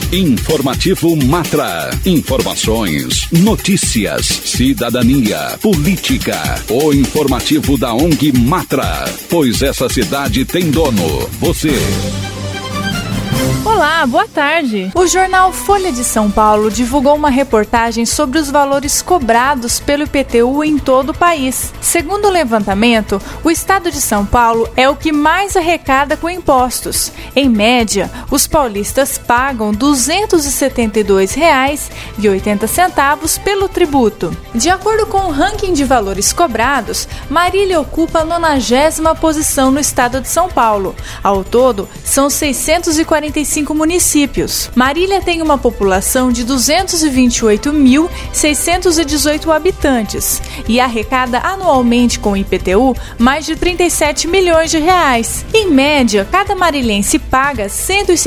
Informativo Matra. Informações, notícias, cidadania, política. O informativo da ONG Matra. Pois essa cidade tem dono. Você. Olá, boa tarde. O jornal Folha de São Paulo divulgou uma reportagem sobre os valores cobrados pelo IPTU em todo o país. Segundo o levantamento, o estado de São Paulo é o que mais arrecada com impostos. Em média, os paulistas pagam R$ 272,80 pelo tributo. De acordo com o ranking de valores cobrados, Marília ocupa a 90ª posição no estado de São Paulo. Ao todo, são 645 municípios. Marília tem uma população de 228.618 habitantes e arrecada anualmente com o IPTU mais de 37 milhões de reais. Em média, cada marilhense paga R$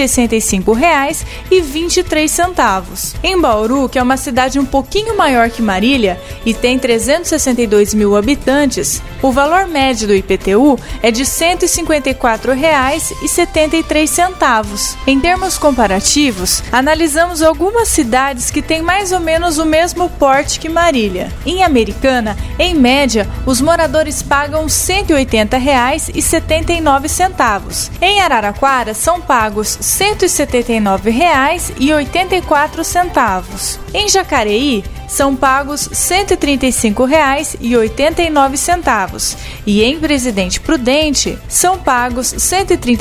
165,23. Em Bauru, que é uma cidade um pouquinho maior que Marília e tem 362 mil habitantes, o valor médio do IPTU é de R$ 154,73. Em termos comparativos, analisamos algumas cidades que têm mais ou menos o mesmo porte que Marília. Em Americana, em média, os moradores pagam R$ 180,79. Em Araraquara, são pagos R$ 179,84. Em Jacareí, são pagos R$ 135,89 e em Presidente Prudente são pagos R$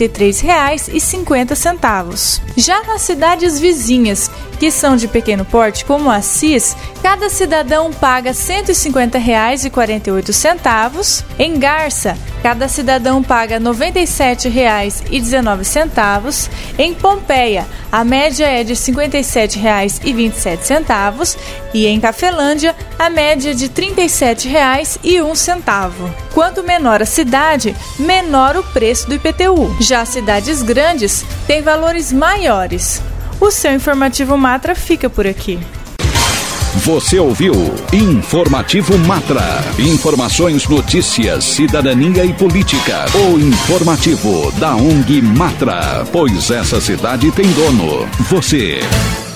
133,50. Já nas cidades vizinhas, que são de pequeno porte, como Assis, cada cidadão paga R$ 150,48. Em Garça, cada cidadão paga R$ 97,19. Em Pompeia, a média é de R$ 57,27 e em Cafelândia, a média é de R$ 37,01. Quanto menor a cidade, menor o preço do IPTU. Já cidades grandes têm valores maiores. O seu Informativo Matra fica por aqui. Você ouviu Informativo Matra. Informações, notícias, cidadania e política. O informativo da ONG Matra. Pois essa cidade tem dono. Você.